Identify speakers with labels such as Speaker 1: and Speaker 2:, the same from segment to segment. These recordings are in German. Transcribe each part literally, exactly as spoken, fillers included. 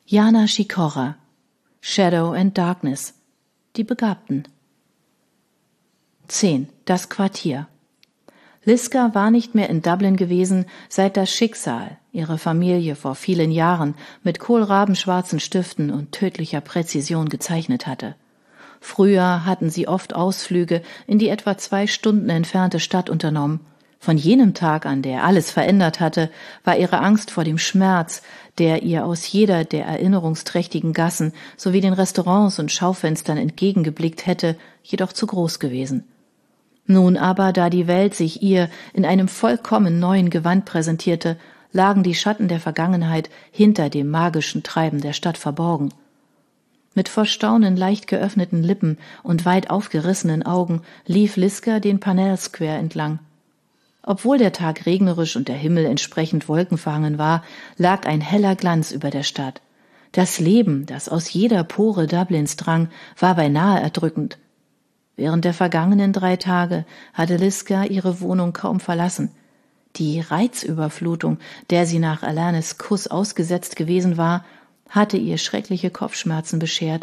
Speaker 1: Jana Sikora, Shadow and Darkness, die Begabten. zehn. Das Quartier. Liska war nicht mehr in Dublin gewesen, seit das Schicksal ihre Familie vor vielen Jahren mit kohlrabenschwarzen Stiften und tödlicher Präzision gezeichnet hatte. Früher hatten sie oft Ausflüge in die etwa zwei Stunden entfernte Stadt unternommen. Von jenem Tag an, der alles verändert hatte, war ihre Angst vor dem Schmerz, der ihr aus jeder der erinnerungsträchtigen Gassen sowie den Restaurants und Schaufenstern entgegengeblickt hätte, jedoch zu groß gewesen. Nun aber, da die Welt sich ihr in einem vollkommen neuen Gewand präsentierte, lagen die Schatten der Vergangenheit hinter dem magischen Treiben der Stadt verborgen. Mit vor Staunen leicht geöffneten Lippen und weit aufgerissenen Augen lief Liska den Parnell Square entlang. Obwohl der Tag regnerisch und der Himmel entsprechend wolkenverhangen war, lag ein heller Glanz über der Stadt. Das Leben, das aus jeder Pore Dublins drang, war beinahe erdrückend. Während der vergangenen drei Tage hatte Liska ihre Wohnung kaum verlassen. Die Reizüberflutung, der sie nach Alanis Kuss ausgesetzt gewesen war, hatte ihr schreckliche Kopfschmerzen beschert.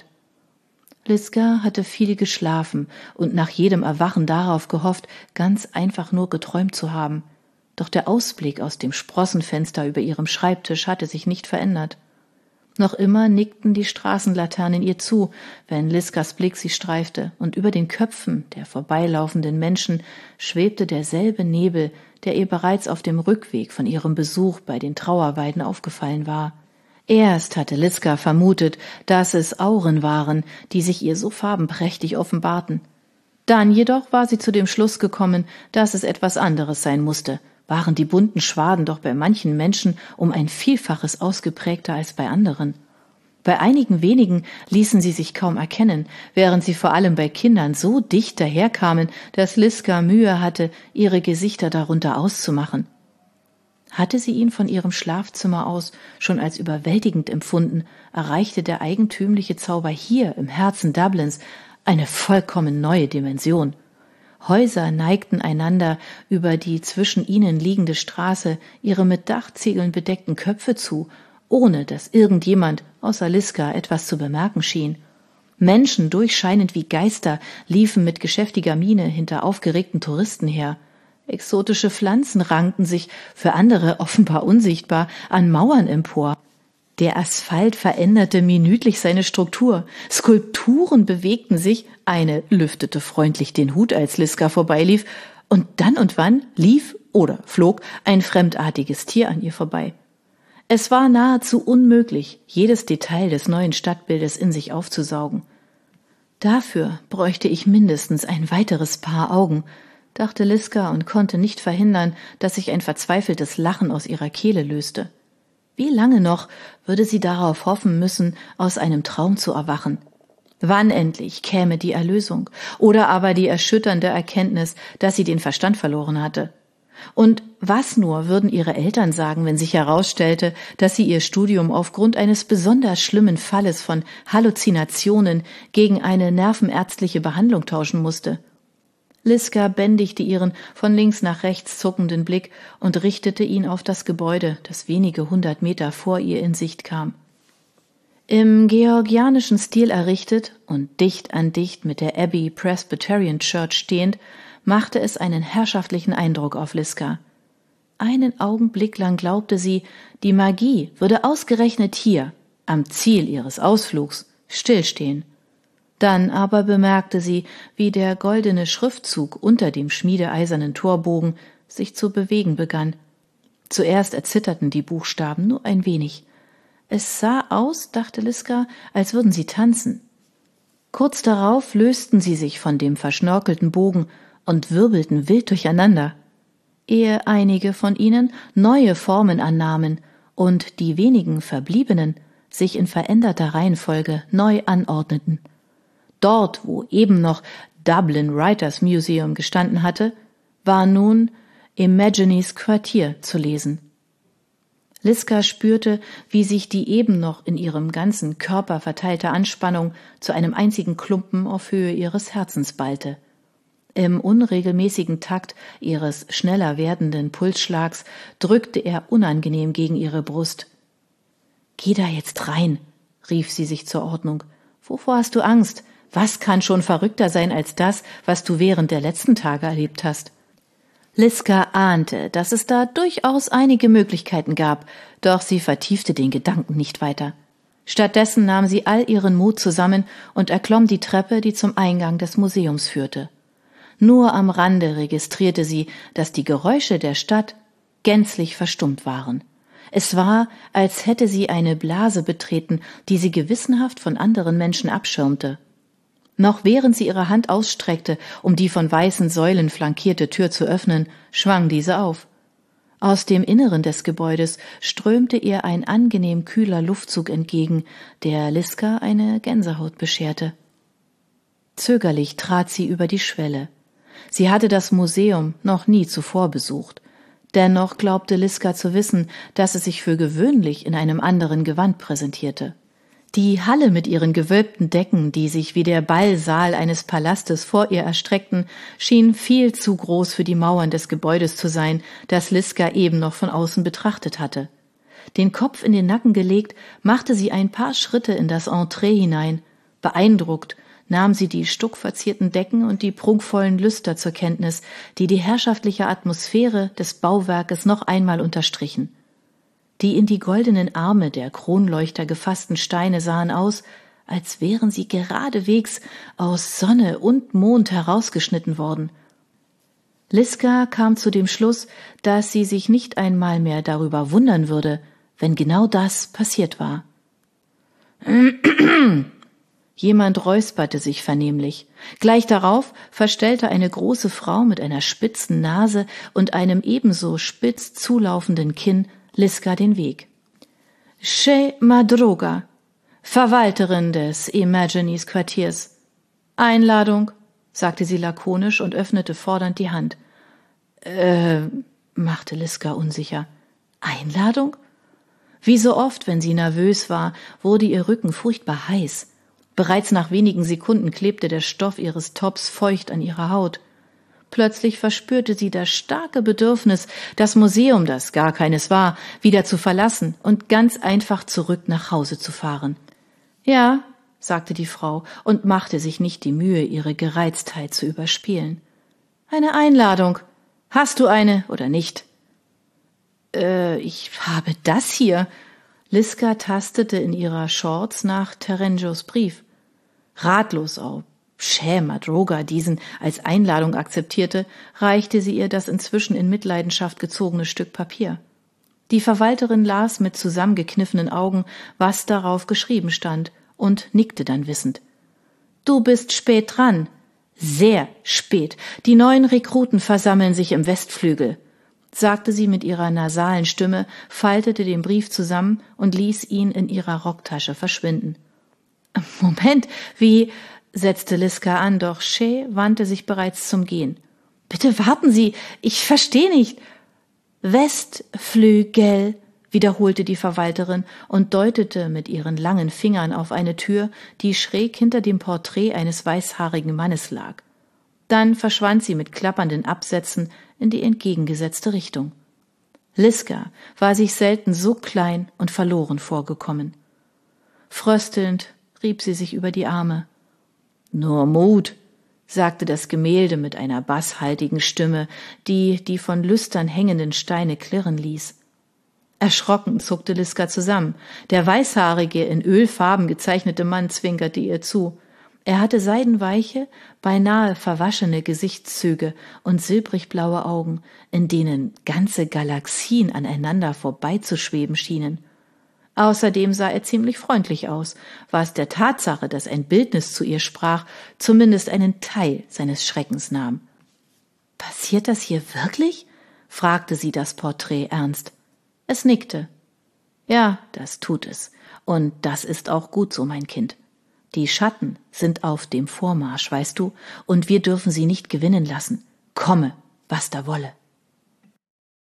Speaker 1: Liska hatte viel geschlafen und nach jedem Erwachen darauf gehofft, ganz einfach nur geträumt zu haben. Doch der Ausblick aus dem Sprossenfenster über ihrem Schreibtisch hatte sich nicht verändert. Noch immer nickten die Straßenlaternen ihr zu, wenn Liskas Blick sie streifte, und über den Köpfen der vorbeilaufenden Menschen schwebte derselbe Nebel, der ihr bereits auf dem Rückweg von ihrem Besuch bei den Trauerweiden aufgefallen war. Erst hatte Liska vermutet, dass es Auren waren, die sich ihr so farbenprächtig offenbarten. Dann jedoch war sie zu dem Schluss gekommen, dass es etwas anderes sein musste. Waren die bunten Schwaden doch bei manchen Menschen um ein Vielfaches ausgeprägter als bei anderen. Bei einigen wenigen ließen sie sich kaum erkennen, während sie vor allem bei Kindern so dicht daherkamen, dass Liska Mühe hatte, ihre Gesichter darunter auszumachen. Hatte sie ihn von ihrem Schlafzimmer aus schon als überwältigend empfunden, erreichte der eigentümliche Zauber hier im Herzen Dublins eine vollkommen neue Dimension. Häuser neigten einander über die zwischen ihnen liegende Straße ihre mit Dachziegeln bedeckten Köpfe zu, ohne dass irgendjemand außer Liska etwas zu bemerken schien. Menschen, durchscheinend wie Geister, liefen mit geschäftiger Miene hinter aufgeregten Touristen her. Exotische Pflanzen rankten sich, für andere offenbar unsichtbar, an Mauern empor. Der Asphalt veränderte minütlich seine Struktur. Skulpturen bewegten sich, eine lüftete freundlich den Hut, als Liska vorbeilief, und dann und wann lief oder flog ein fremdartiges Tier an ihr vorbei. Es war nahezu unmöglich, jedes Detail des neuen Stadtbildes in sich aufzusaugen. Dafür bräuchte ich mindestens ein weiteres Paar Augen, dachte Liska und konnte nicht verhindern, dass sich ein verzweifeltes Lachen aus ihrer Kehle löste. Wie lange noch würde sie darauf hoffen müssen, aus einem Traum zu erwachen? Wann endlich käme die Erlösung oder aber die erschütternde Erkenntnis, dass sie den Verstand verloren hatte? Und was nur würden ihre Eltern sagen, wenn sich herausstellte, dass sie ihr Studium aufgrund eines besonders schlimmen Falles von Halluzinationen gegen eine nervenärztliche Behandlung tauschen musste? Liska bändigte ihren von links nach rechts zuckenden Blick und richtete ihn auf das Gebäude, das wenige hundert Meter vor ihr in Sicht kam. Im georgianischen Stil errichtet und dicht an dicht mit der Abbey Presbyterian Church stehend, machte es einen herrschaftlichen Eindruck auf Liska. Einen Augenblick lang glaubte sie, die Magie würde ausgerechnet hier, am Ziel ihres Ausflugs, stillstehen. Dann aber bemerkte sie, wie der goldene Schriftzug unter dem schmiedeeisernen Torbogen sich zu bewegen begann. Zuerst erzitterten die Buchstaben nur ein wenig. Es sah aus, dachte Liska, als würden sie tanzen. Kurz darauf lösten sie sich von dem verschnörkelten Bogen und wirbelten wild durcheinander, ehe einige von ihnen neue Formen annahmen und die wenigen verbliebenen sich in veränderter Reihenfolge neu anordneten. Dort, wo eben noch Dublin Writers Museum gestanden hatte, war nun Imagines Quartier zu lesen. Liska spürte, wie sich die eben noch in ihrem ganzen Körper verteilte Anspannung zu einem einzigen Klumpen auf Höhe ihres Herzens ballte. Im unregelmäßigen Takt ihres schneller werdenden Pulsschlags drückte er unangenehm gegen ihre Brust. »Geh da jetzt rein«, rief sie sich zur Ordnung. »Wovor hast du Angst? Was kann schon verrückter sein als das, was du während der letzten Tage erlebt hast?« Liska ahnte, dass es da durchaus einige Möglichkeiten gab, doch sie vertiefte den Gedanken nicht weiter. Stattdessen nahm sie all ihren Mut zusammen und erklomm die Treppe, die zum Eingang des Museums führte. Nur am Rande registrierte sie, dass die Geräusche der Stadt gänzlich verstummt waren. Es war, als hätte sie eine Blase betreten, die sie gewissenhaft von anderen Menschen abschirmte. Noch während sie ihre Hand ausstreckte, um die von weißen Säulen flankierte Tür zu öffnen, schwang diese auf. Aus dem Inneren des Gebäudes strömte ihr ein angenehm kühler Luftzug entgegen, der Liska eine Gänsehaut bescherte. Zögerlich trat sie über die Schwelle. Sie hatte das Museum noch nie zuvor besucht. Dennoch glaubte Liska zu wissen, dass es sich für gewöhnlich in einem anderen Gewand präsentierte. Die Halle mit ihren gewölbten Decken, die sich wie der Ballsaal eines Palastes vor ihr erstreckten, schien viel zu groß für die Mauern des Gebäudes zu sein, das Liska eben noch von außen betrachtet hatte. Den Kopf in den Nacken gelegt, machte sie ein paar Schritte in das Entree hinein. Beeindruckt nahm sie die stuckverzierten Decken und die prunkvollen Lüster zur Kenntnis, die die herrschaftliche Atmosphäre des Bauwerkes noch einmal unterstrichen. Die in die goldenen Arme der Kronleuchter gefassten Steine sahen aus, als wären sie geradewegs aus Sonne und Mond herausgeschnitten worden. Liska kam zu dem Schluss, dass sie sich nicht einmal mehr darüber wundern würde, wenn genau das passiert war. Jemand räusperte sich vernehmlich. Gleich darauf verstellte eine große Frau mit einer spitzen Nase und einem ebenso spitz zulaufenden Kinn Liska den Weg. »Che Madruga, Verwalterin des Imagines Quartiers. Einladung«, sagte sie lakonisch und öffnete fordernd die Hand. Äh, machte Liska unsicher. »Einladung?« Wie so oft, wenn sie nervös war, wurde ihr Rücken furchtbar heiß. Bereits nach wenigen Sekunden klebte der Stoff ihres Tops feucht an ihrer Haut. Plötzlich verspürte sie das starke Bedürfnis, das Museum, das gar keines war, wieder zu verlassen und ganz einfach zurück nach Hause zu fahren. »Ja«, sagte die Frau und machte sich nicht die Mühe, ihre Gereiztheit zu überspielen. »Eine Einladung. Hast du eine oder nicht?« »Äh, ich habe das hier.« Liska tastete in ihrer Shorts nach Terengios Brief. Ratlos auf Che Madruga diesen als Einladung akzeptierte, reichte sie ihr das inzwischen in Mitleidenschaft gezogene Stück Papier. Die Verwalterin las mit zusammengekniffenen Augen, was darauf geschrieben stand, und nickte dann wissend. »Du bist spät dran. Sehr spät. Die neuen Rekruten versammeln sich im Westflügel«, sagte sie mit ihrer nasalen Stimme, faltete den Brief zusammen und ließ ihn in ihrer Rocktasche verschwinden. »Moment, wie...« setzte Liska an, doch Che wandte sich bereits zum Gehen. »Bitte warten Sie, ich verstehe nicht.« »Westflügel«, wiederholte die Verwalterin und deutete mit ihren langen Fingern auf eine Tür, die schräg hinter dem Porträt eines weißhaarigen Mannes lag. Dann verschwand sie mit klappernden Absätzen in die entgegengesetzte Richtung. Liska war sich selten so klein und verloren vorgekommen. Fröstelnd rieb sie sich über die Arme. »Nur Mut«, sagte das Gemälde mit einer basshaltigen Stimme, die die von Lüstern hängenden Steine klirren ließ. Erschrocken zuckte Liska zusammen. Der weißhaarige, in Ölfarben gezeichnete Mann zwinkerte ihr zu. Er hatte seidenweiche, beinahe verwaschene Gesichtszüge und silbrigblaue Augen, in denen ganze Galaxien aneinander vorbeizuschweben schienen. Außerdem sah er ziemlich freundlich aus, was der Tatsache, dass ein Bildnis zu ihr sprach, zumindest einen Teil seines Schreckens nahm. »Passiert das hier wirklich?« fragte sie das Porträt ernst. Es nickte. »Ja, das tut es. Und das ist auch gut so, mein Kind. Die Schatten sind auf dem Vormarsch, weißt du, und wir dürfen sie nicht gewinnen lassen. Komme, was da wolle.«